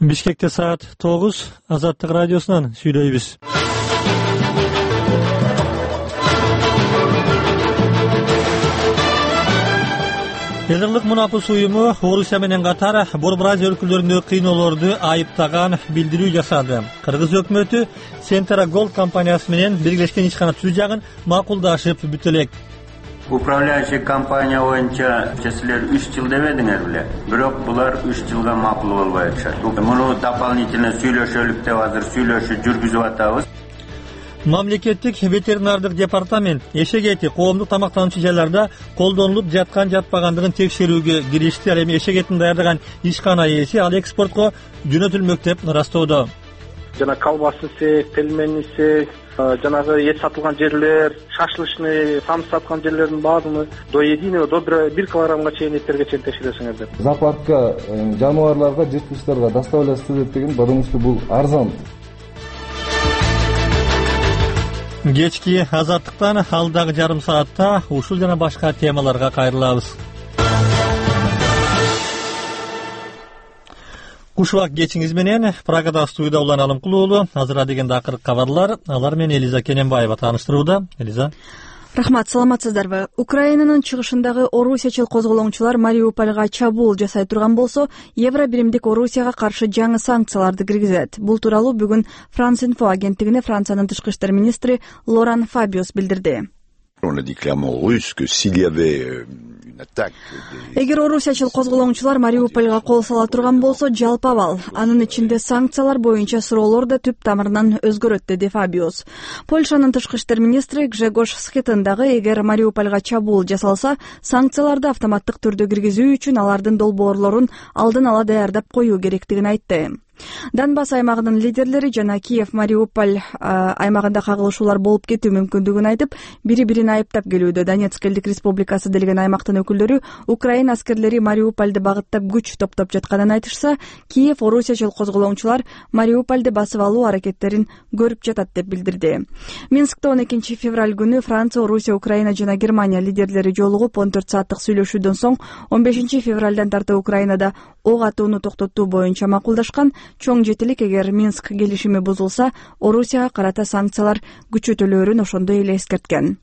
Бишкекте саат 9, Азаттык радиосунан сүйлөйбүз. Элдирлик Мунапыс уюму Орусия менен катар Борбор Азия өлкөлөрүндөгү кыйноолорду айыптаган билдирүү жасады. Кыргыз өкмөтү Centera Gold компаниясы менен биргелешкен ишкана түзүү жагын макулдашып бүтө элек. Управляющий компания боюнча силер 3 жыл дебедиңер беле. Бирок булар 3 жылга макул болбой атышат. Муну дополнительно сүйлөшөлүк деп азыр сүйлөшүү жүргүзүп атабыз. Мамлекеттик ветеринардык департамент эшек эти коомдук тамактануучу жайларда колдонулуп жаткан жатпагандыгын текшерүүгө киришти. Ал эми эшек этин даярдаган ишкана ээси ал экспортко жөнөтүлмөк деп ырастоодо. Жана колбасасы, пельменisi, жанагы эт сатылган жерлер, шашлычный, самсы саткан жерлердин баардыгын до единого, до 1 килограммга чейин эттерге чейин текшересиңер. Зоопаркка жаныбарларга, жырткычтарга доставляться деген, потому что бул арзан. Кечки Азаттыктан алдагы жарым саатта ушул жана башка темаларга кайрылабыз. Кушубак кечиңиз менен Прагада студияда улан Алым Кулуулу. Азыр деген акыркы кабарлар. Алар менен Элиза Кененбаева тааныштырууда. Элиза. Рахмат, саламатсыздарбы. Украинанын чыгышындагы орусиячыл козголоңчулар Мариупольга чабуул жасай турган болсо, Евро биримдик Орусияга каршы жаңы санкцияларды киргизет. Бул тууралуу бүгүн France Info агенттигине Франциянын тышкы иштер министри Лоран Фабиус билдирди. On a dit clairement aux Russes que s'il y avait une attaque... Эгер орусиячыл козголоңчулар Мариупольга кол сала турган болсо, жалпы абал. Анын ичинде санкциялар боюнча суроолор да түп тамырынан өзгөрөт, деди Фабиус. Польшанын тышкы иштер министри Гжегош Схетен дагы эгер Мариупольга чабуул жасалса, санкцияларды автоматтык түрдө киргизүү үчүн алардын долбоорлорун алдын ала даярдап коюу керектигин айтты. Донбасс аймагынын лидерлери жана Киев Мариуполь аймагында кагылышуулар болуп кетүү мүмкүндүгүн айтып, бири-бирин айыптап келүүдө. Донецк элдик республикасы делген аймактын өкүлдөрү Украина аскерлери Мариупольду багыттап күч топтоп жатканын айтышса, Киев орусиячыл козголоңчулар Мариупольду басып алуу аракеттерин көрүп жатат деп билдирди. Минскте 12 февраль күнү Франция, Орусия, Украина жана Германия лидерлери жолугуп 14 сааттык сүйлөшүүдөн соң 15 февралдан тарта Украинада ок атууну токтотуу боюнча макулдашкан. Чоң жетилик эгер Минск келишими бузулса, Орусияга карата санкциялар күчөтүлөөрүн ошондой эле эскерткен.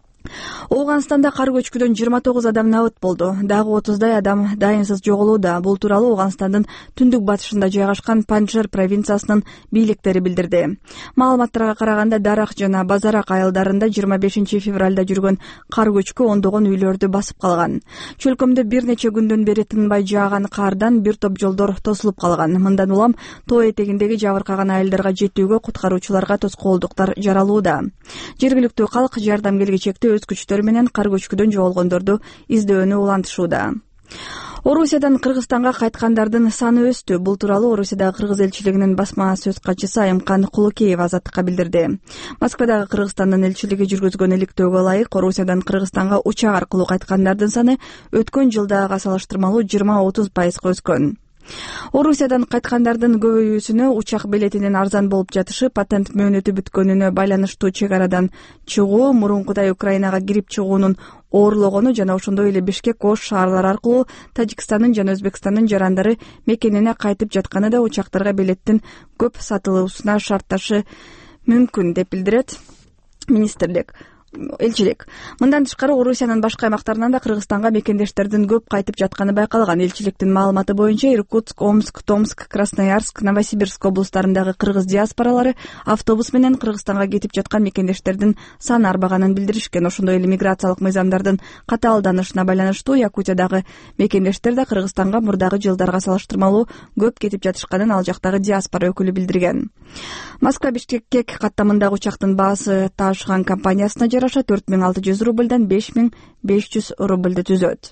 Ооганстанда кар көчкүдөн 29 адам набыт болду. Дагы 30дай адам дайынсыз жоголууда. Бул тууралуу Ооганстандын түндүк батышында жайгашкан Панджшер провинциясынын бийликтери билдирди. Маалыматтарга караганда Дарак жана Базарак айылдарында 25 февралда жүргөн кар көчкү ондогон үйлөрдү басып калган. Чөлкөмдө бир нече күндөн бери тынбай жааган кардан бир топ жолдор тосулуп калган. Мындан улам тоо этегиндеги жабыркаган айылдарга жетүүгө куткаруучуларга тоскоолдуктар жаралууда. Жергиликтүү калк жардам келгичекти өз күчтөрү менен кар көчкүдөн жоголгондорду издөөнү улантышууда. Орусиядан Кыргызстанга кайткандардын саны өстү. Бул тууралуу Орусиядагы Кыргыз элчилигинин басма сөз катчысы Айымкан Кулукеева Азаттыкка билдирди. Москвадагы Кыргызстандын элчилиги жүргүзгөн иликтөөгө ылайык Орусиядан Кыргызстанга учак аркылуу кайткандардын саны өткөн жылдагыга салыштырмалуу 20-30% өскөн. Орусиядан кайткандардын көбөйүүсүнө учак билетинин арзан болуп жатышы, патент мөөнөтү бүткөнүнө байланыштуу чек арадан чыгуу, мурункудай Украинага кирип чыгуунун оорлогону жана ошондой эле Бишкек, Ош шаарлары аркылуу Тажикстандын жана Өзбекстандын жарандары мекенине кайтып жатканы да учактарга билеттин көп сатылуусуна шартташы мүмкүн деп билдирет министрлик. Элчилик. Мындан тышкары Орусиянын башка аймактарынан да Кыргызстанга мекендештердин көп кайтып жатканы байкалган. Элчиликтин маалыматы боюнча Иркутск, Омск, Томск, Красноярск, Новосибирск облустарындагы кыргыз диаспоралары автобус менен Кыргызстанга кетип жаткан мекендештердин саны арбаганын билдиришкен. Ошондой эле миграциялык мыйзамдардын катаалданышына байланыштуу Якутиядагы мекендештер да Кыргызстанга мурдагы жылдарга салыштырмалуу көп кетип жатышканын ал жактагы диаспора өкүлү билдирген. Москва Бишкек каттамындагы учактын баасы Ташхан компаниясына жараша 4600 рубльдан 5500 рубльды түзөт.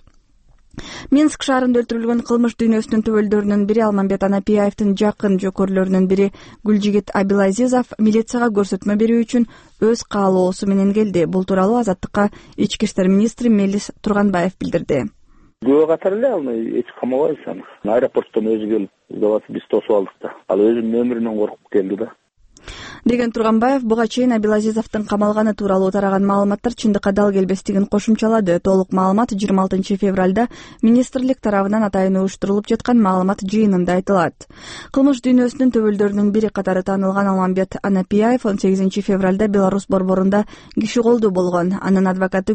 Минск шаарында өлтүрүлгөн кылмыш дүйнөсүнүн төбөлдөрүнүн бири Алмамбет Анапиевдин жакын жокөрлөрүнүн бири Гүлжигит Абилазизов милицияга көрсөтмө берүү үчүн өз каалоосу менен келди. Бул тууралуу Азаттыкка ички иштер министри Мелис Турганбаев билдирди. Күбө катары эле аны эч камабайбыз аны. Аэропорттон өзү келип, биз тосуп алдык да. Ал өзүнүн өмүрүнөн коркуп келди да. деген Турганбаев буга чейин Абилазизовдун камалганы тууралуу тараган маалыматтар чындыкка дал келбестигин кошумчалады. Толук маалымат 26 февралда министрлик тарабынан атайын уюштурулуп жаткан маалымат жыйынында айтылат. Кылмыш дүйнөсүнүн төбөлдөрүнүн бири катары таанылган Алмамбет Анапияев 18 февралда Беларусь борборунда киши колдуу болгон. Анын адвокаты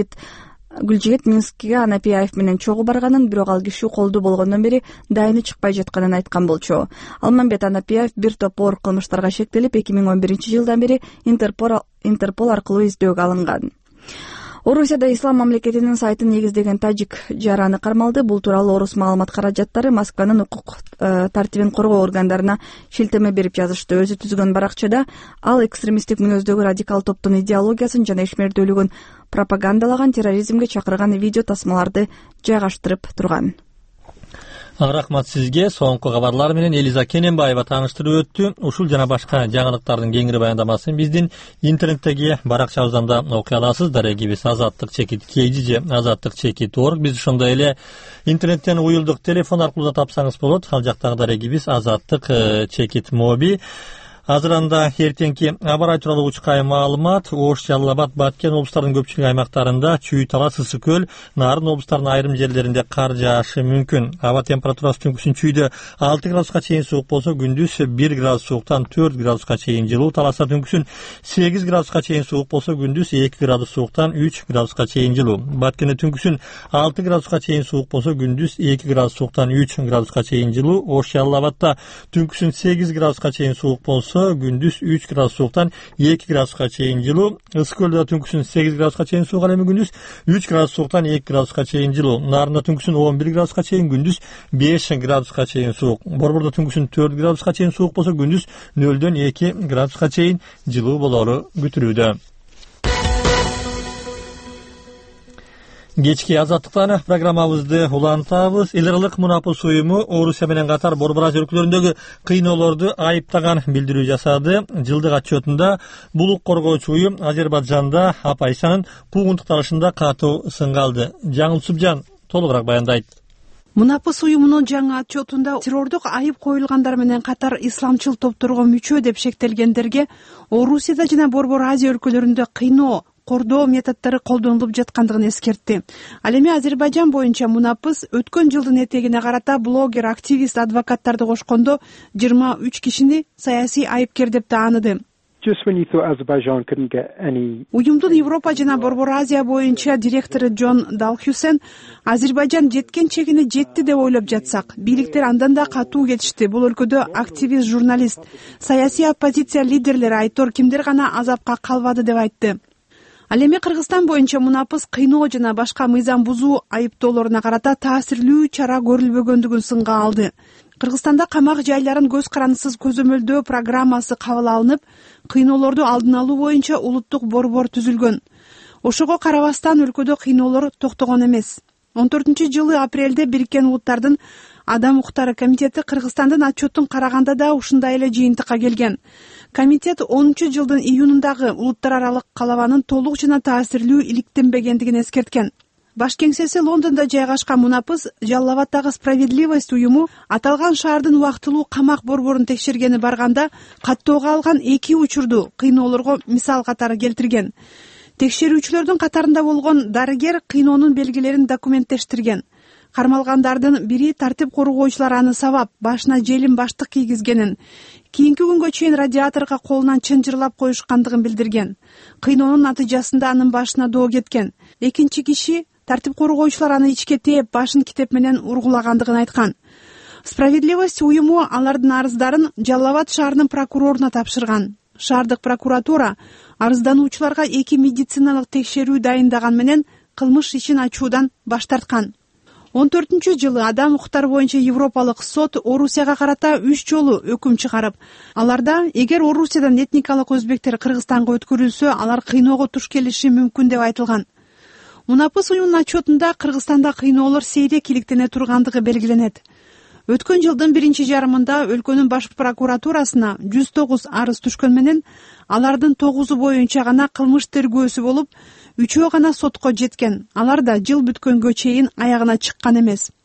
Гүлжигит Минскке Анапияев менен чогуу барганын, бирок ал киши колдуу болгондон бери дайыны чыкпай жатканын айткан болчу. Алмамбет Анапияев бир топ оор кылмыштарга шектелип 2011 жылдан бери Интерпол аркылуу издөөгө алынган. Орусияда Ислам мамлекетинин сайтын негиздеген тажик жараны кармалды. Бул тууралуу орус маалымат каражаттары Москванын укук тартибин коргоо органдарына шилтеме берип жазышты. Өзү түзгөн баракчада ал экстремисттик мүнөздөгү радикал топтун идеологиясын жана ишмердүүлүгүн пропагандалаган, терроризмге чакырган видео тасмаларды жайгаштырып турган. Рахмат сизге. Соңку кабарлар менен Элиза Кененбаева тааныштырып өттү. Ушул жана башка жаңылыктардын кеңири баяндамасын биздин интернеттеги баракчабыздан да окуй аласыз. Дарегибиз Азаттык чекит KG же Азаттык чекит org. Биз ошондой эле интернеттен уюлдук телефон аркылуу да тапсаңыз болот. Ал жактагы дарегибиз Азаттык чекит моби. Азыр анда эртеңки аба ырайы тууралуу учкай маалымат. Ош, Жалал Абад, Баткен облустарынын көпчүлүк аймактарында Чүй, Талас, Ысык көл, Нарын облустарынын айрым жерлеринде кар жаашы мүмкүн. Аба температурасы түнкүсүн Чүйдө 6 градуска чейин суук болсо, күндүз 1 градус сууктан 4 градуска чейин жылуу. Таласта түнкүсүн 8 градуска чейин суук болсо, күндүз 2 градус сууктан 3 градуска чейин жылуу. Баткенде түнкүсүн 6 градуска чейин суук болсо, күндүз 2 градус сууктан 3 градуска чейин жылуу. Ош, Жалал Абадта түнкүсүн 8 градуска чейин суук болсо, күндүз 3 градус сууктан 2 градуска чейин жылуу. Ысык көлдө түнкүсүн 8 градуска чейин суук, ал эми күндүз 3 градус сууктан 2 градуска чейин жылуу. Нарында түнкүсүн 11 градуска чейин, күндүз 5 градуска чейин суук. Борбордо түнкүсүн 4 градуска чейин суук болсо, күндүз 0-дөн 2 градуска чейин жылуу болору күтүлүүдө. Кечки Азаттыктан программабызды улантабыз. Эл аралык мунапыс уюму Орусия менен катар Борбор Азия өлкөлөрүндөгү кыйноолорду айыптаган билдирүү жасады. Жылдык отчетунда булук коргоочу уюм Азербайжанда Апайсанын куугунтукталышында катуу сынга алды. Жаңыл Субжан толугураак баяндайт. Мунапыс уюмунун жаңы отчетунда террордук айып коюлгандар менен катар исламчыл топторго мүчө деп шектелгендерге Орусияда жана Борбор Азия өлкөлөрүндө кыйноо, кордоо методдору колдонулуп жаткандыгын эскертти. Ал эми Азербайжан боюнча мунапыс өткөн жылдын этегине карата блогер, активист, адвокаттарды кошкондо 23 кишини саясий айыпкер деп тааныды. Уюмдун Европа жана Борбор Азия боюнча директору Джон Далхюсен Азербайжан жеткен чегине жетти деп ойлоп жатсак, бийликтер андан да катуу кетишти. Бул өлкөдө активист, журналист, саясий оппозиция лидерлери, айтор кимдер гана азапка калбады деп айтты. Ал эми Кыргызстан боюнча мунапыс кыйноо жана башка мыйзам бузуу айыптоолоруна карата таасирлүү чара көрүлбөгөндүгүн сынга алды. Кыргызстанда камак жайларын көз карандысыз көзөмөлдөө программасы кабыл алынып, кыйноолорду алдын алуу боюнча улуттук борбор түзүлгөн. Ошого карабастан өлкөдө кыйноолор токтогон эмес. 14-жылы апрелде Бириккен Улуттардын Адам укуктары комитети Кыргызстандын отчетун караганда да ушундай эле жыйынтыкка келген. Комитет 10-жылдын июнундагы улуттар аралык калабанын толук жана таасирлүү иликтенбегендигин эскерткен. Баш кеңсеси Лондондо жайгашкан мунапыс Жалал Абаддагы Справедливость уюму аталган шаардын убактылуу камак борборун текшергени барганда каттоого алган 2 учурду кыйноолорго мисал катары келтирген. Текшерүүчүлөрдүн катарында болгон дарыгер кыйноонун белгилерин документтештирген. Кармалгандардын бири тартип коргоочулар аны сабап, башына желим баштык кийгизгенин, кийинки күнгө чейин радиаторго колунан чынжырлап коюшкандыгын билдирген. Кыйноонун натыйжасында анын башына доо кеткен. Экинчи киши тартип коргоочулар аны ичке тээп, башын китеп менен ургулагандыгын айткан. Справедливость уюму алардын арыздарын Жалал Абад шаарынын прокуроруна тапшырган. Шаардык прокуратура арыздануучуларга 2 медициналык текшерүү дайындаган менен кылмыш ишин ачуудан баш тарткан. 14-жылы Адам укуктары боюнча Европалык сот Орусияга карата 3 жолу өкүм чыгарып, аларда эгер Орусиядан этникалык өзбектер Кыргызстанга өткөрүлсө, алар кыйноого туш келиши мүмкүн деп айтылган. Мунапыс уюмунун отчетунда Кыргызстанда кыйноолор сейрек иликтене тургандыгы белгиленет. Өткөн жылдын 1-жарымында өлкөнүн баш прокуратурасына 109 арыз түшкөн менен алардын 9 боюнча гана кылмыш тергөөсү болуп, 3 гана сотко жеткен. Алар да жыл бүткөнгө чейин аягына чыккан эмес.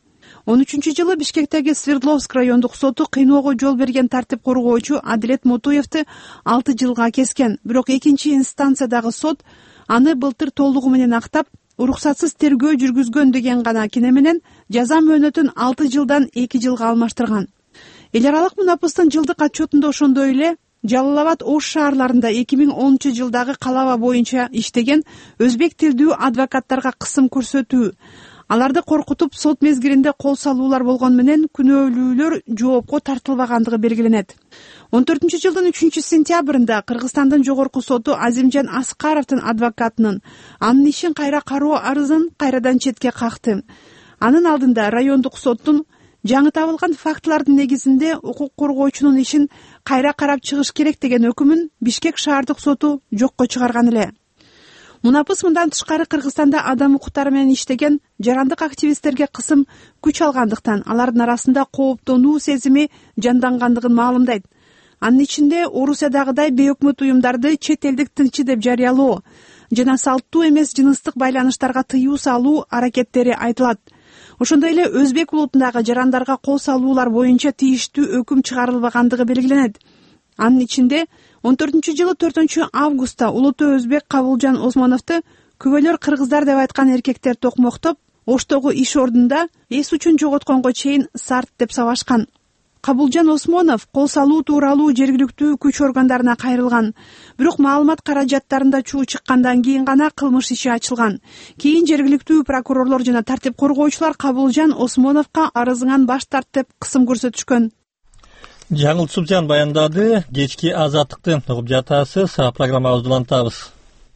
2013-жылы Бишкектеги Свердловск райондук соту кыйноого жол берген тартип коргоочу Адилет Мотуевди 6 жылга кескен. Бирок экинчи инстанциядагы сот аны былтыр толугу менен актап, уруксатсыз тергөө жүргүзгөн деген гана кине менен жаза мөөнөтүн 6 жылдан 2 жылга алмаштырган. Эл аралык мунапыстын жылдык отчетунда ошондой эле Жалал Абад, Ош шаарларында 2010-жылдагы калаба боюнча иштеген өзбек тилдүү адвокаттарга кысым көрсөтүү, аларды коркутуп сот мезгилинде кол салуулар болгон менен күнөөлүүлөр жоопко тартылбагандыгы белгиленет. 14-жылдын 3-сентябрында Кыргызстандын жогорку соту Азимжан Аскаровдун адвокатынын анын ишин кайра кароо арызын кайрадан четке какты. Анын алдында райондук соттун жаңы табылган фактылардын негизинде укук коргоочунун ишин кайра карап чыгыш керек деген өкүмүн Бишкек шаардык соту жокко чыгарган эле. Мунапыс мындан тышкары Кыргызстанда адам укуктары менен иштеген жарандык активисттерге кысым күч алгандыктан алардын арасында кооптонуу сезими жандангандыгын маалымдайт. Анын ичинде Орусиядагыдай бейөкмөт уюмдарды чет элдик тынчы деп жарыялоо жана салттуу эмес жыныстык байланыштарга тыюу салуу аракеттери айтылат. Ошондой эле Өзбек улутундагы жарандарга кол салуулар боюнча тийиштүү өкүм чыгарылбагандыгы белгиленет. Анын ичинде 14-жылы 4-августта улуттуу өзбек Кабылжан Осмоновду күбөлөр кыргыздар деп айткан эркектер токмоктоп, Оштогу иш ордунда эс үчүн жоготконго чейин сарт деп сабашкан. Кабылжан Осмонов кол салуу тууралуу жергиликтүү күч органдарына кайрылган. Бирок маалымат каражаттарында чуу чыккандан кийин гана кылмыш иши ачылган. Кийин жергиликтүү прокурорлор жана тартип коргоочулар Кабылжан Осмоновго арызыңан баш тарт деп кысым көрсөтүшкөн. Жаңыл Субжан баяндады. Кечки азаттыкты угуп жатасыз. Программабызды улантабыз.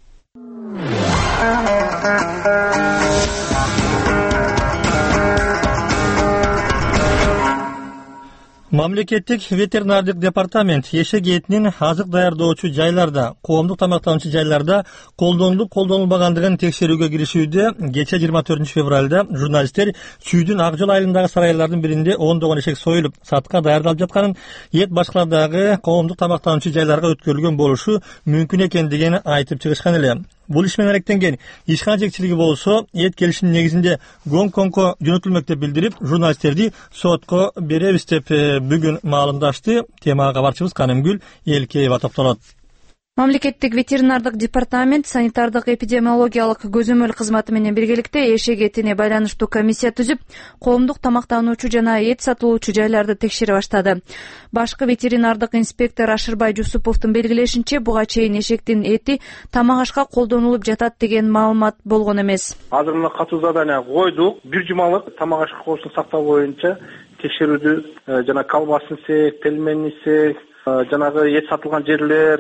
Мамлекеттик ветеринардык департамент эшек этинин азык даярдоочу жайларда, коомдук тамактануучу жайларда колдонулбагандыгын текшерүүгө киришүүдө. Кече 24 февралда журналисттер Чүйдүн Ак Жол айылындагы сарайлардын биринде ондогон эшек союлуп, сатыкка даярдалып жатканын, эт башкаладагы коомдук тамактануучу жайларга өткөрүлгөн болушу мүмкүн экендигин айтып чыгышкан эле. Бул иш менен алектенген ишкана жетекчилиги болсо, эт келишинин негизинде Гонконгко жөнөтүлмөк деп билдирип, журналисттерди сотко беребиз деп бүгүн маалымдашты. Темага кабарчыбыз Канымгүл Элкеева токтолот. Мамлекеттик ветеринардык департамент санитардык эпидемиологиялык көзөмөл кызматы менен биргеликте эшек этине байланыштуу комиссия түзүп, коомдук тамактануучу жана эт сатылуучу жайларды текшере баштады. Башкы ветеринардык инспектор Ашырбай Жусуповдун белгилешинче, буга чейин эшектин эти тамак ашка колдонулуп жатат деген маалымат болгон эмес. Азыр мына катуу задания койдук. Бир жумалык тамак ашка коюшун сактоо боюнча текшерүүдү жана колбасын сек, пельмени сек, жанагы эт сатылган жерлер,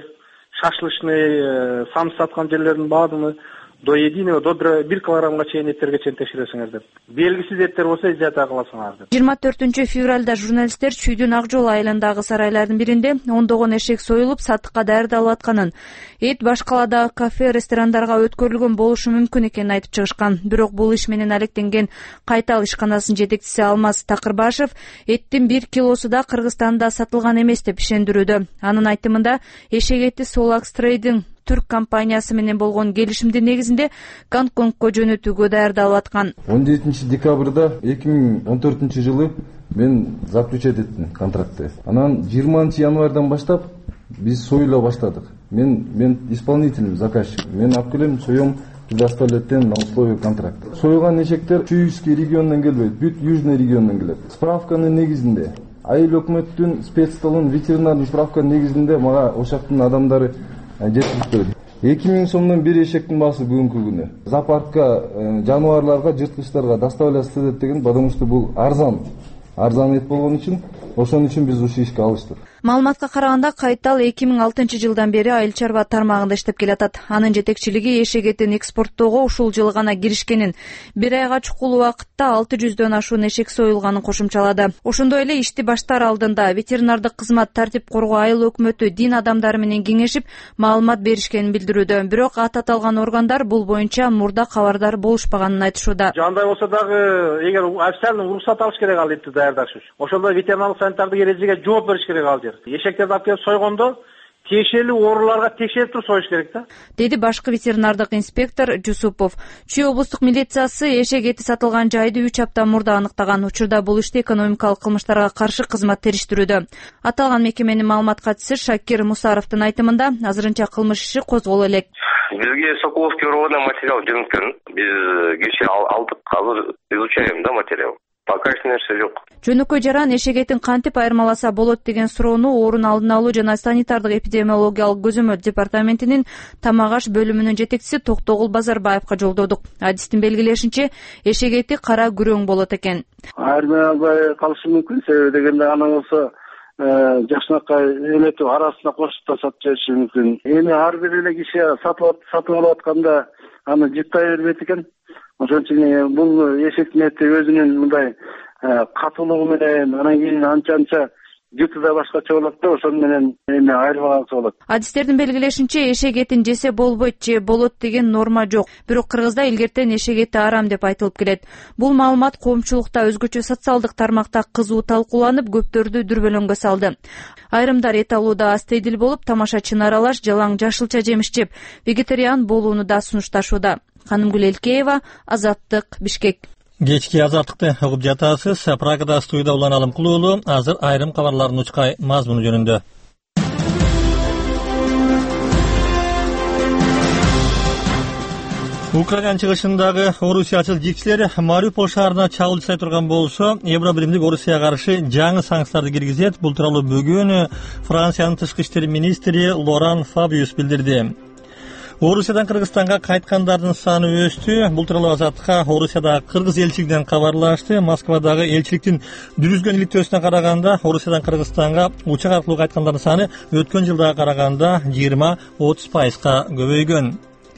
шашлычный, самсы саткан жерлердин баардыгын до единого, до 1 килограммга чейин эттерге чейин текшересиңер деп. Белгисиз эттер болсо изята кыласыңар деп. 24 февралда журналисттер Чүйдүн Ак Жол айылындагы сарайлардын биринде ондогон эшек союлуп, сатыкка даярдалып атканын, эт башкаладагы кафе, ресторандарга өткөрүлгөн болушу мүмкүн экенин айтып чыгышкан. Бирок бул иш менен алектенген Кайтал ишканасынын жетекчиси Алмаз Такырбашев эттин 1 килосу да Кыргызстанда сатылган эмес деп ишендирүүдө. Анын айтымында, эшек эти Solax Trading түрк компаниясы менен болгон келишимдин негизинде Гонконгко жөнөтүүгө даярдалып аткан. 17 декабрда 2014 мен заключать эттим контрактты. Анан 20 январдан баштап биз союла баштадык. Мен исполнительный заказчик. Мен алып келем, союм, предоставлеттен на условия контракта. Союлган эшектер Чүйский регионунан келбейт, бүт Южный регионунан келет. Справканын негизинде айыл өкмөттүн спецстолун ветеринардык справканын негизинде мага ошактын адамдары жеткирип 2000 сомдон бир эшектин баасы бүгүнкү күнү. Зоопаркка жаныбарларга, жырткычтарга доставляться деген, потому что бул арзан эт болгон үчүн, ошон үчүн биз ушул ишке алыштык. Маалыматка караганда, Кайтал 2006 жылдан бери айыл чарба тармагында иштеп келатат. Анын жетекчилиги эшек этин экспорттоого ушул жылы гана киришкенин, 1 айга чукул убакытта 600дөн ашуун эшек союлганын кошумчалады. Ошондой эле ишти баштаар алдында ветеринардык кызмат тартип коргоо айыл өкмөтү дин адамдары менен кеңешип маалымат беришкенин билдирүүдө. Бирок аталган органдар бул боюнча мурда кабардар болушпаганын айтышууда. Жандай болсо дагы эгер официальный уруксат алыш керек ал этти даярдаш үчүн. Ошондо ветеринардык санитардык эрежеге жооп бериш керек ал жер. Эшектерди алып келип сойгондо тиешелүү ооруларга текшерип туруп союш керек да, деди башкы ветеринардык инспектор Жусупов. Чүй облустук милициясы эшек эти сатылган жайды 3 апта мурда аныктаган. Учурда бул ишти экономикалык кылмыштарга каршы кызмат териштирүүдө. Аталган мекеменин маалымат катчысы Шакир Мусаровдун айтымында азырынча кылмыш иши козголо элек. Бизге Соколовский РООдан материал жөнөткөн. Биз кеше алдык, азыр изучаем да материал. Пока эч нерсе жок. Жөнөкөй жаран эшек этин кантип айырмаласа болот деген суроону орун алдын алуу жана санитардык эпидемиологиялык көзөмөл департаментинин тамак аш бөлүмүнүн жетекчиси Токтогул Базарбаевга жолдодук. Адистин белгилешинче, эшек эти кара күрөң болот экен. Айырмай албай калышы мүмкүн, себеби дегенде аны болсо жакшынакай элетип арасына кошуп да сатып жибериши мүмкүн. Эми ар бир эле киши сатып алып атканда аны жыттай бербейт экен. Ошон үчүн бул эшектин эти өзүнүн мындай катуулугу менен анан кийин анча жыты да башкача болот да, ошон менен эми айырмаланса болот. Адистердин белгилешинче, эшек этин жесе болбойт же болот деген норма жок. Бирок Кыргызда илгертен эшек эти арам деп айтылып келет. Бул маалымат коомчулукта өзгөчө социалдык тармакта кызуу талкууланып, көптөрдү дүрбөлөңгө салды. Айрымдар эт алууда астейдил болуп, тамашачыны аралаш, жалаң жашылча жемиш жеп, вегетариан болууну да сунушташууда. Канымгүл Элкеева, Азаттык, Бишкек. Кечки азаттыкты угуп жатасыз. Прагада студияда уланалым кылуулу. Азыр айрым кабарлардын учкай мазмуну жөнүндө. Украина чыгышындагы орусиячыл жикчилер Мариуполь шаарына чабуул жасай турган болсо, Евро биримдик Орусияга каршы жаңы санкцияларды киргизет. Бул тууралуу бүгүн Франциянын тышкы иштер министри Лоран Фабиус билдирди. Орусиядан Кыргызстанга кайткандардын саны өстү. Бул тууралуу Азаттыкка Орусиядагы кыргыз элчилигинен кабарлашты. Москвадагы элчиликтин жүргүзгөн иликтөөсүнө караганда, Орусиядан Кыргызстанга учак аркылуу кайткандардын саны өткөн жылдага караганда 20-30% көбөйгөн.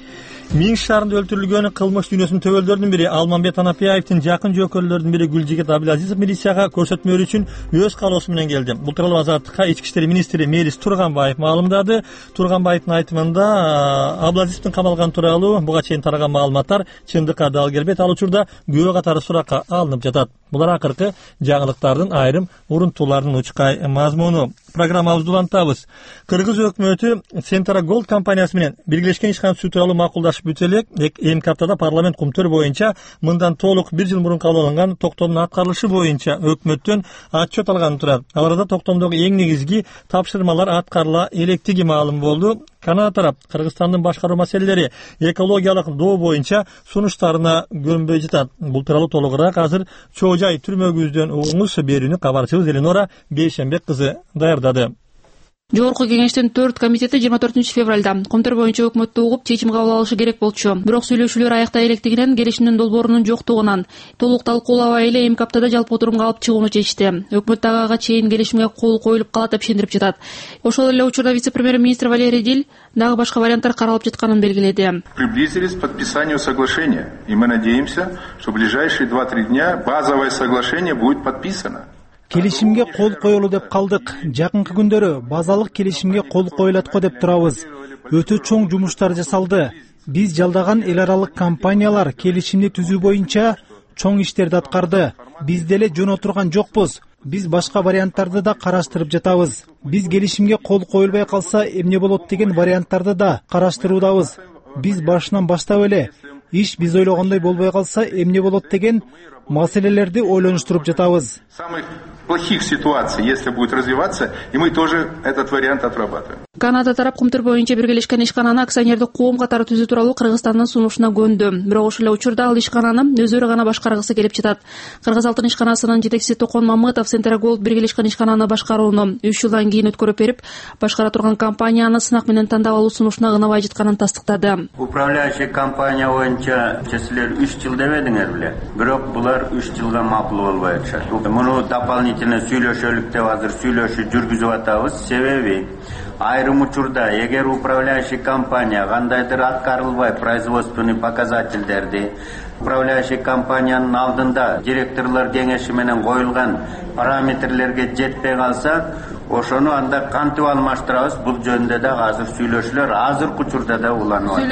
Минск шаарында өлтүрүлгөн кылмыш дүйнөсүнүн төбөлдөрүнүн бири Алмамбет Анапиевдин жакын жөкөлөрүнүн бири Гүлжигит Абилазизов милицияга көрсөтмө үчүн өз каалоосу менен келди. Бул тууралуу Азаттыкка ички иштер министри Мерис Турганбаев маалымдады. Турганбаевдин айтымында Абилазизовдун камалган тууралуу буга чейин тараган маалыматтар чындыкка дал келбейт. Ал учурда күбө катары суракка алынып жатат. Булар акыркы жаңылыктардын айрым урунтууларынын учкай мазмуну. Программабызды улантабыз. Кыргыз өкмөтү Centara Gold компаниясы менен биргелешкен ишкана түзүү тууралуу макулдашып бүтө элек. Эмки аптада парламент кумтөр боюнча мындан толук 1 жыл мурун кабыл алынган токтомдун аткарылышы боюнча өкмөттөн отчет алганы турат. Ал арада токтомдогу эң негизги тапшырмалар аткарыла электиги маалым болду. Канада тарап Кыргызстандын башкаруу маселелери экологиялык доо боюнча сунуштарына көнбөй жатат. Бул тууралуу толугураак азыр Чоо Жай түрмөгүбүздөн угуңуз берүүнү кабарчыбыз Эленора Бейшенбек кызы даярдады. Жогорку кеңештин 4 комитети 24 февралда кумтөр боюнча өкмөттү угуп чечим кабыл алышы керек болчу. Бирок сүйлөшүүлөр аяктай электигинен келишимдин долбоорунун жоктугунан толук талкуулабай эле эмки аптада жалпы отурумга алып чыгууну чечти. Өкмөт дагы ага чейин келишимге кол коюлуп калат деп ишендирип жатат. Ошол эле учурда вице-премьер-министр Валерий Диль дагы башка варианттар каралып жатканын белгиледи. Приблизились к подписанию соглашения, и мы надеемся, что в ближайшие 2-3 дня базовое соглашение будет подписано. Келишимге кол коюлу деп калдык. Жакынкы күндөрү базалык келишимге кол коюлат го деп турабыз. Өтө чоң жумуштар жасалды. Биз жалдаган эл аралык компаниялар келишимди түзүү боюнча чоң иштерди аткарды. Биз деле жөн отурган жокпуз. Биз башка варианттарды да караштырып жатабыз. Биз келишимге кол коюлбай калса эмне болот деген варианттарды да караштыруудабыз. Биз башынан баштап эле иш биз ойлогондой болбой калса эмне болот деген маселелерди ойлонуштуруп жатабыз. Плохих ситуаций, если будет развиваться, и мы тоже этот вариант отрабатываем. Канада тарап кумтөр боюнча биргелешкен ишкананы акционердик коом катары түзүү тууралуу Кыргызстандын сунушуна көндү. Бирок ошол эле учурда ал ишкананы өздөрү гана башкаргысы келип жатат. Кыргыз алтын ишканасынын жетекчиси Токон Мамытов Centara Gold биргелешкен ишкананы башкарууну 3 жылдан кийин өткөрүп берип, башкара турган компанияны сынак менен тандап алуу сунушуна ынабай жатканын тастыктады. Управляющий компания боюнча силер 3 жыл дебедиңер беле. Бирок булар 3 жылга макул болбой атышат. Муну дополнительно сүйлөшөлүк деп азыр сүйлөшүү жүргүзүп атабыз. Себеби айрым учурда эгер управляющий компания кандайдыр аткарылбай производственный показательдерди управляющий компаниянын алдында директорлор кеңеши менен коюлган параметрлерге жетпей калса, ошону анда кантип алмаштырабыз? Бул жөнүндө да азыр сүйлөшүүлөр азыркы учурда да уланып атат.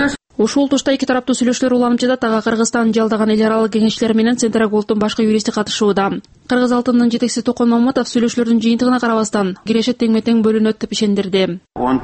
Ушул тушта эки тараптуу сүйлөшүүлөр уланып жатат. Ага Кыргызстан жалдаган эл аралык кеңешчилер менен Центра Голдтун башкы юристи катышууда. Кыргыз алтынынын жетекчиси Токон Маматов сүйлөшүүлөрдүн жыйынтыгына карабастан киреше тең-метең бөлүнөт деп ишендирди.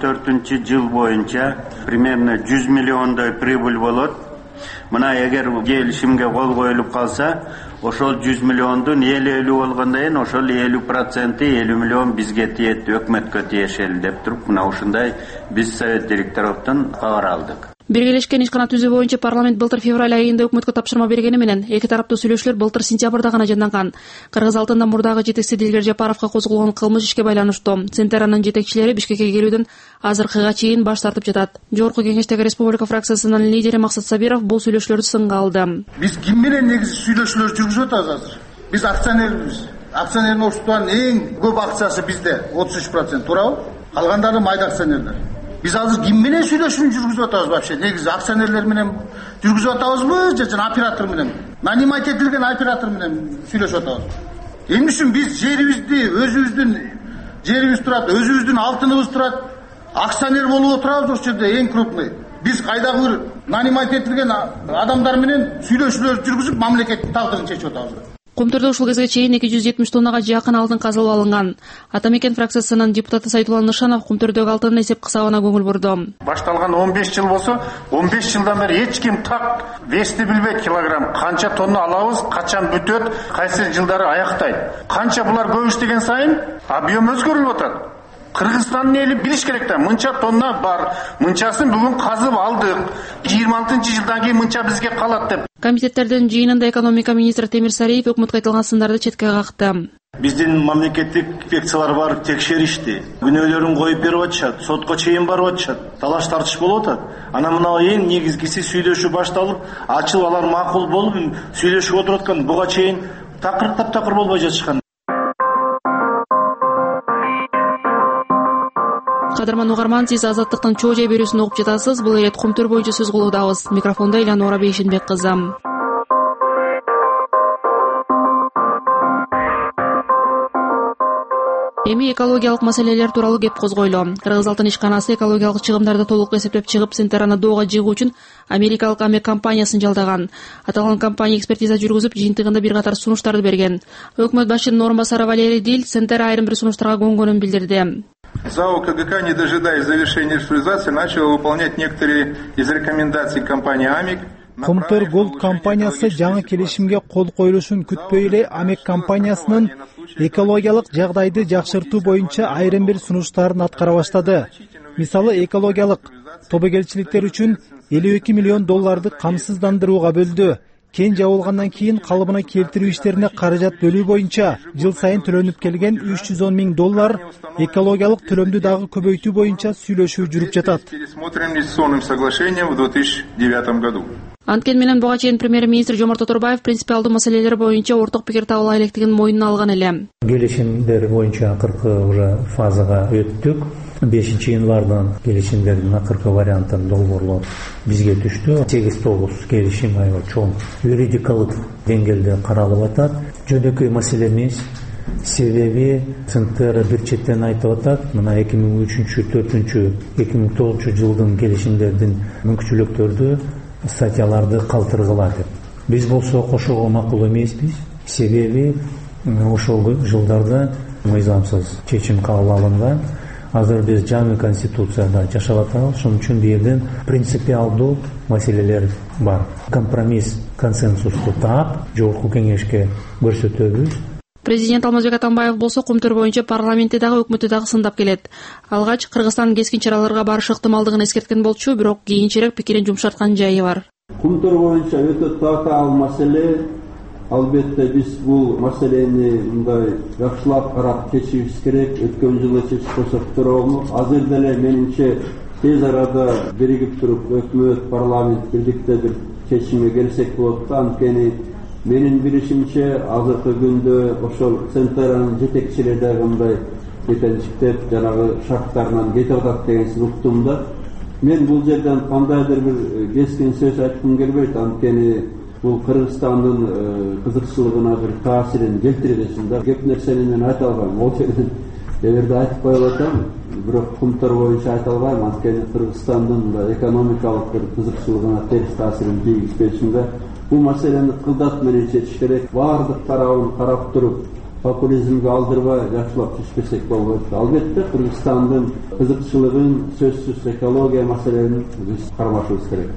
14-жыл боюнча примерно 100 миллиондой прибыль болот. Мына эгер келишимге кол коюлуп калса, ошол 100 миллиондун 50 болгондон кийин ошол 50% 50 миллион бизге тиет, өкмөткө тиешели деп туруп, мына ушундай биз совет директоровдун кабар алдык. Биргелешкен ишкана түзүү боюнча парламент былтыр февраль айында өкмөткө тапшырма бергени менен эки тараптуу сүйлөшүүлөр былтыр сентябрда гана жанданган. Кыргыз алтында мурдагы жетекчиси Дилгер Жапаровго козголгон кылмыш ишке байланыштуу Центранын жетекчилери Бишкекке келүүдөн азыркыга чейин баш тартып жатат. Жогорку кеңештеги республика фракциясынын лидери Максат Сабиров бул сүйлөшүүлөрдү сынга алды. Биз ким менен негизи сүйлөшүүлөр жүргүзүп атабыз азыр? Биз акционербиз. Акционердин оштуган эң көп акциясы бизде 33%, туурабы? Калгандары майда акционерлер. Биз азыр ким менен сүйлөшүүнү жүргүзүп атабыз вообще? Негизи акционерлер менен жүргүзүп атабызбы же жана оператор менен? Нанимать этилген оператор менен сүйлөшүп атабыз. Эмне үчүн биз жерибизди, өзүбүздүн жерибиз турат, өзүбүздүн алтыныбыз турат. Акционер болуп отурабыз ошол жерде эң крупный. Биз кайдагы бир нанимать этилген адамдар менен сүйлөшүүлөр жүргүзүп мамлекеттин тагдырын чечип атабыз. Кумтурда ушул кезге чейин 270 тоннага жакын алтын казылып алынган. Атамекен фракциясынын депутаты Сайдулла Нышанов кумтурдөгү алтындын эсеп кысабына көңүл бурду. Башталган 15 жыл болсо, 15 жылдан бери эч ким так вести билбейт килограмм. Канча тонна алабыз, качан бүтөт, кайсы жылдары аяктайт. Канча булар көп иштеген сайын объем өзгөрүп атат. Кыргызстандын эли билиш керек да, мынча тонна бар. Мынчасын бүгүн казып алдык. 26-жылдан кийин мынча бизге калат деп. Комитеттердин жыйынында экономика министри Темир Сариев өкмөткө айтылган сындарды четке какты. Биздин мамлекеттик инспекциялар барып текшеришти. Күнөөлөрүн коюп берип атышат, сотко чейин барып атышат. Талаш тартыш болуп атат. Анан мына эң негизгиси сүйлөшүү башталып, ачылып алар макул болуп сүйлөшүп отуруп аткан буга чейин такыр болбой жатышкан. Кадырман угарман, сиз Азаттыктын чоо жай берүүсүн угуп жатасыз. Бул эрет Кумтур боюнча сөз кылуудабыз. Микрофондо Элянора Бейшенбек кызы. Эми экологиялык маселелер тууралуу кеп козгойлу. Кыргыз алтын ишканасы экологиялык чыгымдарды толук эсептеп чыгып, Центраны доого жыгуу үчүн америкалык Амек компаниясын жалдаган. Аталган компания экспертиза жүргүзүп, жыйынтыгында бир катар сунуштарды берген. Өкмөт башчынын орун басары Валерий Диль Центр айрым бир сунуштарга көнгөнүн билдирди. ЗАО КГК, не дожидаясь завершения реструктуризации, начало выполнять некоторые из рекомендаций компании АМЕК. Кумтур Голд компаниясы жаңы келишимге кол коюлушун күтпөй эле Амек компаниясынын экологиялык жагдайды жакшыртуу боюнча айрым бир сунуштарын аткара баштады. Мисалы, экологиялык тобокелчиликтер үчүн $52 миллион камсыздандырууга бөлдү. Кен жабылгандан кийин калыбына келтирүү иштерине каражат бөлүү боюнча жыл сайын төлөнүп келген $310 миң экологиялык төлөмдү дагы көбөйтүү боюнча сүйлөшүү жүрүп жатат. Анткени менен буга чейин премьер-министр Жомарт Оторбаев принципиалдуу маселелер боюнча орток пикир табыла электигин мойнуна алган эле. Келишимдер боюнча акыркы уже фазага өттүк. 5 январдан келишимдердин акыркы варианттарын долбоорлор бизге түштү. 8-9 келишим аябай чоң юридикалык деңгээлде каралып атат. Жөнөкөй маселе эмес. Себеби Центр бир четтен айтып атат, мына 2003-2004 жылдын келишимдердин мүмкүнчүлүктөрдү статьяларды калтыргыла деп. Биз болсо кошууга макул эмеспиз. Себеби ошол жылдарда мыйзамсыз чечим кабыл алынган. Азыр биз жаңы конституцияда жашап атабыз. Ошон үчүн бирден принципиалдуу маселелер бар. Компромисс, консенсусту таап, жогорку кеңешке көрсөтөбүз. Президент Алмазбек Атамбаев болсо Кумтур боюнча парламентти дагы өкмөттү дагы сындап келет. Алгач Кыргызстан кескин чараларга барыш ыктымалдыгын эскерткен болчу, бирок кийинчерээк пикирин жумшарткан жайы бар. Кумтур боюнча өтө татаал маселе. Албетте биз бул маселени мындай жакшылап карап чечишибиз керек. Өткөн жылы чечип койсок туурабы? Азыр деле менимче тез арада биригип туруп өкмөт, парламент бирдикте бир чечимге келсек болот. Анткени менин билишимче азыркы күндө ошол Центранын жетекчилери дагы мындай жетенчиктеп жанагы шарттарынан кетип атат дегенсин уктум да. Мен бул жерден кандайдыр бир кескин сөз айткым келбейт, анткени бул Кыргызстандын кызыкчылыгына бир таасирин келтирет да. Көп нерсени мен айта албайм. Ол жерден Эгерде айтып коюп атам, бирок кумтөр боюнча айта албайм, анткени Кыргызстандын экономикалык бир кызыкчылыгына терс таасирин тийгизбешин да. Бул маселени кылдат менен чечиш керек. Баардык тарабын карап туруп, популизмге алдырбай жакшылап чечпесек болбойт. Албетте Кыргызстандын кызыкчылыгын, сөзсүз экология маселелерин биз кармашыбыз керек.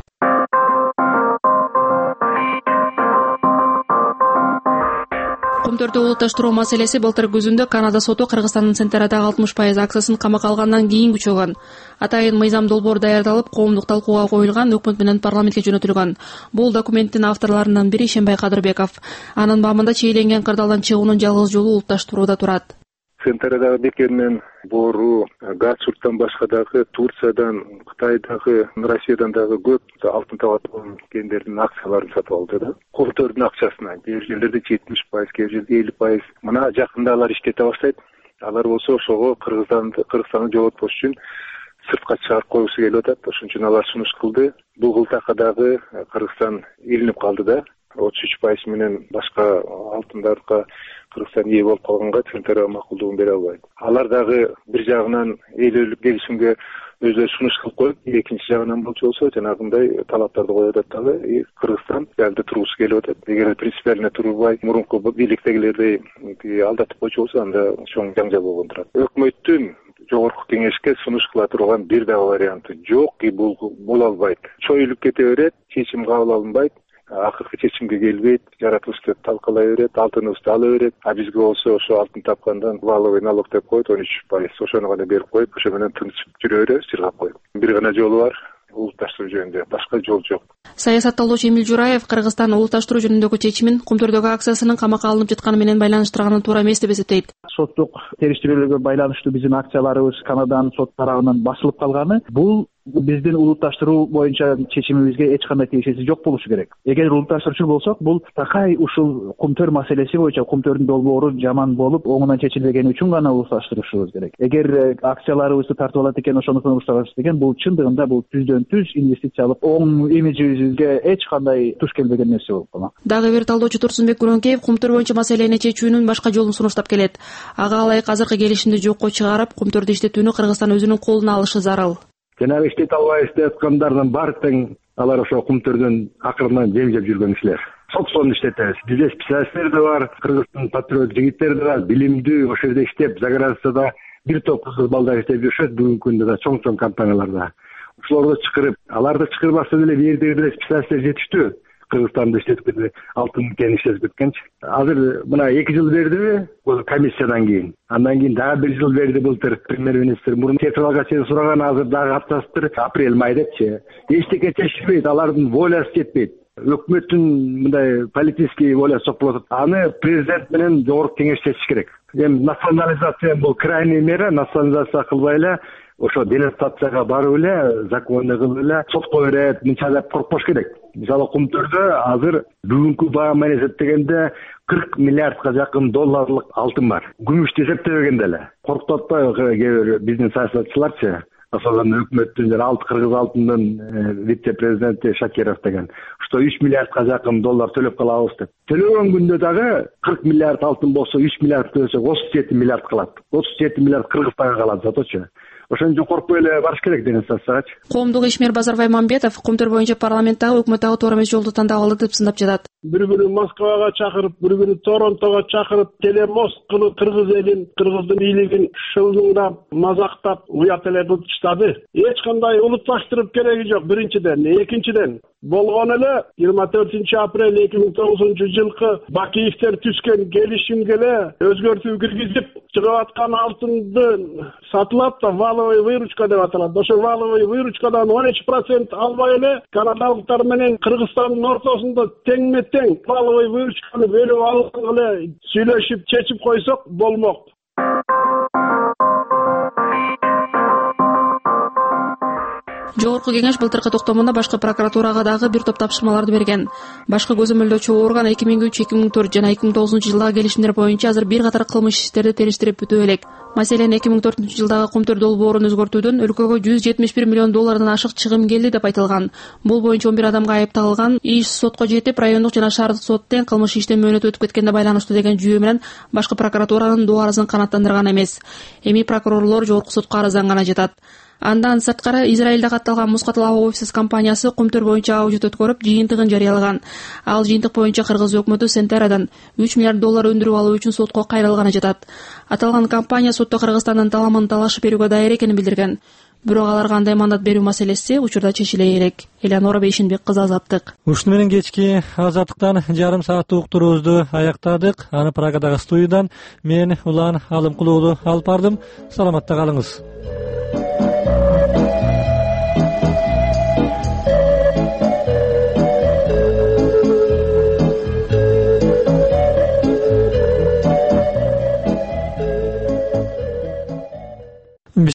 Комтөрдү улутташтыруу маселеси былтыр күзүндө Канада соту Кыргызстандын Центерадагы 60% акциясын камакка алгандан кийин күчөгөн. Атайын мыйзам долбоор даярдалып, коомдук талкууга коюлган, өкмөт менен парламентке жөнөтүлгөн. Бул документтин авторлорунан бири Шембай Кадырбеков. Анын баамында чейленген кырдаалдан чыгуунун жалгыз жолу улутташтырууда турат. Центрдагы бекеринен боору Газсурттан башка дагы Турциядан, Кытайдагы, Россиядан дагы көп алтын табатын кендердин акцияларын сатып алды да. Комтөрдүн акчасына кээ жерлерде 70%, кээ жерде 50%. Мына жакында алар иштете баштайт. Алар болсо ошого Кыргызстанды жоготпош үчүн сыртка чыгарып койгусу келип атат. Ошон үчүн алар сунуш кылды. Бул кылтакка дагы Кыргызстан илинип калды да. 33% менен башка алтындарга Кыргызстан ээ болуп калганга Центрга макулдугун бере албайт. Алар дагы бир жагынан эл өлүк келишимге өзүлөрү сунуш кылып коюп, экинчи жагынан болчу болсо жанагындай талаптарды коюп атат дагы. Кыргызстан алда тургусу келип атат. Эгер принципиально турбай, мурунку бийликтегилерди алдатып койчу болсо, анда чоң жаңжал болгон турат. Өкмөттүн жогорку кеңешке сунуш кыла турган бир дагы варианты жок, боло албайт. Чоюлуп кете берет, чечим кабыл алынбайт. Акыркы чечимге келбейт, жаратылышты талкалай берет, алтыныбызды ала берет. А бизге болсо ошо алтын тапкандан валовый налог деп коет, 13%. Ошону гана берип коюп, ошо менен тынчып жүрө беребиз, чыргап коюп. Бир гана жолу бар, улутташтыруу жөнүндө, башка жол жок. Саясатталуучу Эмил Жураев Кыргызстан улутташтыруу жөнүндөгү чечимин Комтөрдөгү акциясынын камакка алынып жатканы менен байланыштырганын туура эмес деп эсептейт. Соттук териштирүүлөргө байланыштуу биздин акцияларыбыз Канаданын сот тарабынан басылып калганы, бул биздин улутташтыруу боюнча чечимибизге эч кандай тиешеси жок болушу керек. Эгер улутташтырчу болсок, бул такай ушул Комтөр маселеси боюнча Комтөрдүн долбоору жаман болуп, оңунан чечилбегени үчүн гана улутташтырышыбыз керек. Эгер акцияларыбызды тартып алат экен, ошондуктан улутташтырабыз деген, бул чындыгында бул түздөн түз инвестициялык оң имиджибизге эч кандай туш келбеген нерсе болуп калат. Дагы бир талдоочу Турсунбек Күрөңкеев Комтөр боюнча маселени чечүүнүн башка жолун сунуштап келет. Ага ылайык азыркы келишимди жокко чыгарып, Комтөрдү иштетүүнү Кыргызстан өзүнүн колуна алышы зарыл. Жанагы иштете албайбыз деп аткандардын баары тең алар ошо Комтөрдөн акырынан жем жеп жүргөн кишилер. Собственно иштетебиз. Бизде специалисттер да бар, Кыргыздын патриот жигиттер да бар, билимдүү, ошол жерде иштеп, за границада бир топ кыз балдар иштеп жүрүшөт, бүгүнкү күндө да чоң компанияларда. Ошолорду чакырып, аларды чакырбастан эле бирдей специалисттер жетиштүү. Кыргызстанды иштетип кетти, алтын кен иштетип кеткенчи. Азыр мына 2 жыл бердиби бул комиссиядан кийин. Андан кийин дагы 1 жыл берди былтыр премьер-министр. Мурун февралга чейин сураган, азыр дагы аптасыптыр, апрель-май депчи. Эчтеке чечилбейт, алардын волясы жетпейт. Өкмөттүн мындай политический волясы жок болуп атат. Аны президент менен жогорку кеңеш чечиш керек. Эми национализация бул крайний мера, национализация кылбай эле ошо денонсацияга барып эле, законный кылып эле сотко берет, мынча деп коркпош керек. Мисалы Комтөрдө азыр бүгүнкү баа менен эсептегенде 40 миллиардка жакын долларлык алтын бар. Күмүштү эсептебегенде эле. Коркуп атпайбы кээ бир биздин саясатчыларчы? Особенно өкмөттүн алты кыргыз алтындын вице-президенти Шакиров деген. Что 3 миллиардка жакын доллар төлөп калабыз деп. Төлөгөн күндө дагы 40 миллиард алтын болсо 3 миллиард төлөсөк 37 миллиард калат. 37 миллиард Кыргызстанга калат заточу. Ошон үчүн коркпой эле барыш керек денонсациягачы. Коомдук ишмер Базарбай Мамбетов Комтөр боюнча парламенттагы өкмөттөгү туура эмес жолду тандап алды деп сындап жатат. Бири-бирин Москвага чакырып, бири-бирин Торонтого чакырып, телемост кылып кыргыз элин, кыргыздын бийлигин шылдыңдап, мазактап, уят эле кылып таштады. Эч кандай улутташтырып кереги жок. Биринчиден, экинчиден болгон эле 24-апрель 2009 жылкы Бакиевтер түзгөн келишимге эле өзгөртүү киргизип, чыгып аткан алтынды сатылат да валовый выручка деп аталат. Ошо валовый выручкадан 13% албай эле канадалыктар менен Кыргызстандын ортосунда тең-тең валовый выручканы бөлүп алып эле сүйлөшүп чечип койсок болмок. Жогорку кеңеш былтыркы токтомунда башкы прокуратурага дагы бир топ тапшырмаларды берген. Башкы көзөмөлдөөчү орган 2003, 2004 жана 2009 келишимдер боюнча азыр бир катар кылмыш иштерди териштирип бүтө элек. Маселен 2004 жылдагы Кумтөр долбоорун өзгөртүүдөн өлкөгө 171 миллион доллардан ашык чыгым келди деп айтылган. Бул боюнча 11 адамга айыпталган. Иш сотко жетип, райондук жана шаардык сот тең кылмыш иштин мөөнөтү өтүп кеткенде байланыштуу деген жүйө менен башкы прокуратуранын дуарызын канааттандырган эмес. Эми прокурорлор жогорку сотко арызданганы жатат. Андан сырткары Израилде катталган Мускатал Офис компаниясы Кумтөр боюнча аудит өткөрүп, жыйынтыгын жарыялаган. Ал жыйынтык боюнча Кыргыз өкмөтү Сентарадан 3 миллиард доллар өндүрүп алуу үчүн сотко кайрылганы жатат. Аталган компания сотто Кыргызстандын таламын талашып берүүгө даяр экенин билдирген. Бирок аларга андай мандат берүү маселеси учурда чечиле элек. Элеонора Бейшенбек кызы, Азаттык. Ушуну менен кечки Азаттыктан жарым сааттык уктуруубузду аяктадык. Аны Праgadагы студиядан мен Улан Алымкулуулу алып бардым. Саламатта калыңыз.